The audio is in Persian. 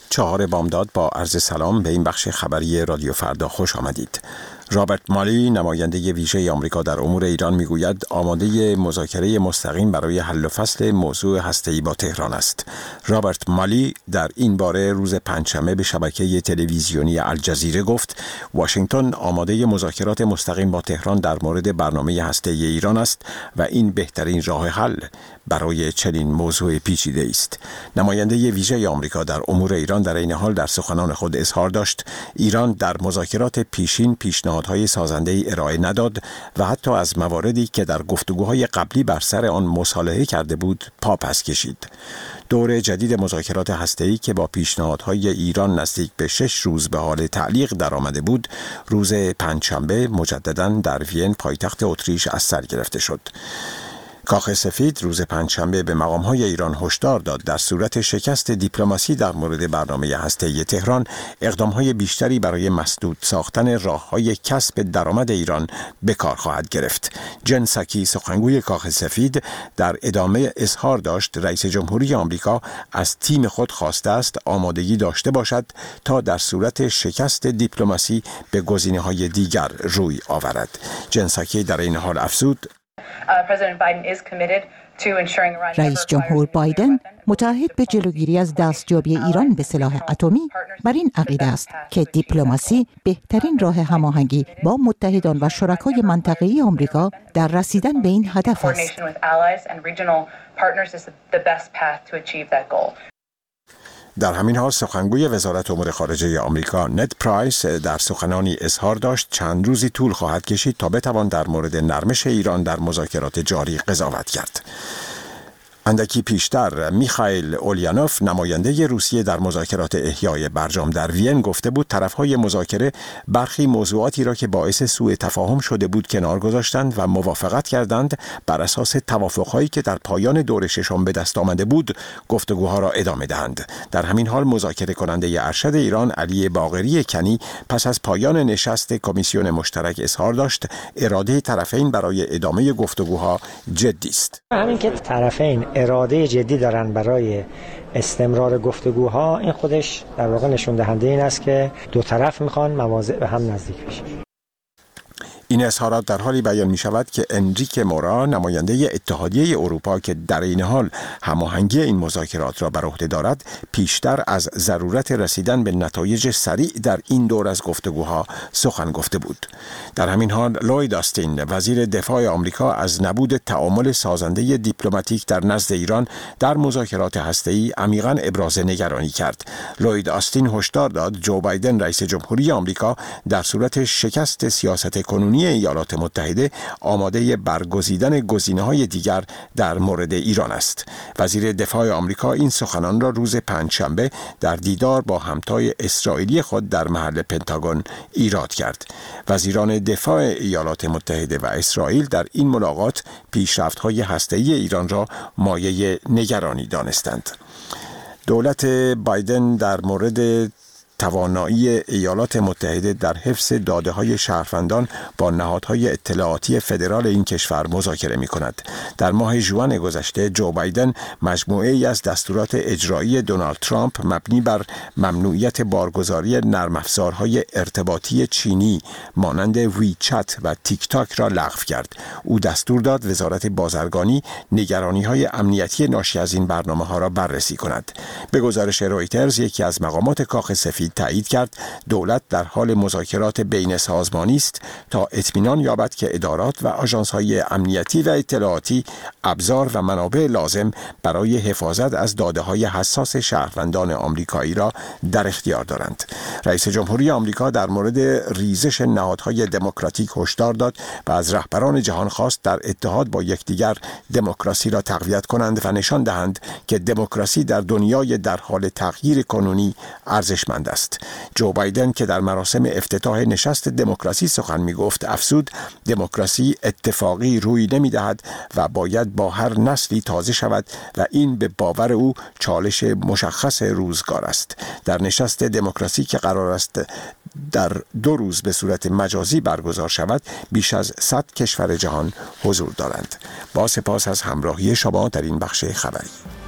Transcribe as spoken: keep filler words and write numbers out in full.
چهار بامداد با عرض سلام به این بخش خبری رادیو فردا خوش آمدید. رابرت مالی نماینده ویژه آمریکا در امور ایران میگوید آماده مذاکره مستقیم برای حل و فصل موضوع هسته‌ای با تهران است. رابرت مالی در این باره روز پنجشنبه به شبکه تلویزیونی الجزیره گفت واشنگتن آماده مذاکرات مستقیم با تهران در مورد برنامه هسته‌ای ایران است و این بهترین راه حل برای چنین موضوع پیچیده است. نماینده ویژه آمریکا در امور ایران در این حال در سخنان خود اظهار داشت ایران در مذاکرات پیشین پیشنهادهای سازنده‌ای ارائه نداد و حتی از مواردی که در گفتگوهای قبلی بر سر آن مصالحه کرده بود پا پس کشید. دور جدید مذاکرات هسته‌ای که با پیشنهادهای ایران نزدیک به شش روز به حال تعلیق درآمده بود، روز پنجشنبه مجدداً در وین پایتخت اتریش از سر گرفته شد. کاخ سفید روز پنجشنبه به مقام‌های ایران هشدار داد در صورت شکست دیپلماسی در مورد برنامه هسته‌ای تهران، اقدام‌های بیشتری برای مسدود ساختن راه‌های کسب درآمد ایران به کار خواهد گرفت. جن ساکی سخنگوی کاخ سفید در ادامه اظهار داشت رئیس جمهوری آمریکا از تیم خود خواسته است آمادگی داشته باشد تا در صورت شکست دیپلماسی به گزینه‌های دیگر روی آورد. جن ساکی در این حال افزود رئیس جمهور بایدن متعهد به جلوگیری از دستیابی ایران به سلاح اتمی بر این عقیده است که دیپلماسی بهترین راه هماهنگی با متحدان و شرکای منطقه‌ای آمریکا در رسیدن به این هدف است. در همین حال سخنگوی وزارت امور خارجه آمریکا نت پرایس در سخنانی اظهار داشت چند روزی طول خواهد کشید تا بتوان در مورد نرمش ایران در مذاکرات جاری قضاوت کرد. اندکی پیشتر میخائیل اولیانوف نماینده روسیه در مذاکرات احیای برجام در وین گفته بود طرفهای مذاکره برخی موضوعاتی را که باعث سوء تفاهم شده بود کنار گذاشتند و موافقت کردند بر اساس توافقهایی که در پایان دور ششم به دست آمده بود گفتگوها را ادامه دهند. در همین حال مذاکره کننده ارشد ایران علی باقری کنی پس از پایان نشست کمیسیون مشترک اظهار داشت اراده طرفین برای ادامه گفتگوها جدی است. همین که طرفین اراده جدی دارن برای استمرار گفتگوها، این خودش در واقع نشون دهنده این است که دو طرف میخوان مواضع به هم نزدیک بشن. این اظهارات در حالی بیان می شود که انریک مورا نماینده اتحادیه اروپا که در این حال هماهنگی این مذاکرات را بر عهده دارد پیشتر از ضرورت رسیدن به نتایج سریع در این دور از گفتگوها سخن گفته بود. در همین حال لوید آستین وزیر دفاع آمریکا از نبود تعامل سازنده دیپلماتیک در نزد ایران در مذاکرات هسته‌ای عمیقاً ابراز نگرانی کرد. لوید آستین هشدار داد جو بایدن رئیس جمهوری آمریکا در صورت شکست سیاست کنونی ایالات متحده آماده برگزیدن گزینه‌های دیگر در مورد ایران است. وزیر دفاع آمریکا این سخنان را روز پنجشنبه در دیدار با همتای اسرائیلی خود در محل پنتاگون ایراد کرد. وزیران دفاع ایالات متحده و اسرائیل در این ملاقات پیشرفت‌های هسته‌ای ایران را مایه نگرانی دانستند. دولت بایدن در مورد توانایی ایالات متحده در حفظ داده‌های شهروندان با نهادهای اطلاعاتی فدرال این کشور مذاکره می‌کند. در ماه ژوئن گذشته جو بایدن مجموعه‌ای از دستورات اجرایی دونالد ترامپ مبنی بر ممنوعیت بارگذاری نرم افزارهای ارتباطی چینی مانند وی چت و تیک تاک را لغو کرد. او دستور داد وزارت بازرگانی نگرانی‌های امنیتی ناشی از این برنامه‌ها را بررسی کند. به گزارش رویترز یکی از مقامات کاخ سفید تایید کرد دولت در حال مذاکرات بین سازمانی است تا اطمینان یابد که ادارات و آژانس‌های امنیتی و اطلاعاتی ابزار و منابع لازم برای حفاظت از داده‌های حساس شهروندان آمریکایی را در اختیار دارند. رئیس جمهوری آمریکا در مورد ریزش نهادهای دموکراتیک هشدار داد و از رهبران جهان خواست در اتحاد با یکدیگر دموکراسی را تقویت کنند و نشان دهند که دموکراسی در دنیای در حال تغییر کنونی ارزشمند است. جو بایدن که در مراسم افتتاح نشست دموکراسی سخن می‌گفت افزود دموکراسی اتفاقی روی نمی‌دهد و باید با هر نسلی تازه شود و این به باور او چالش مشخص روزگار است. در نشست دموکراسی که قرار است در دو روز به صورت مجازی برگزار شود بیش از صد کشور جهان حضور دارند. با سپاس از همراهی شما در این بخش خبری.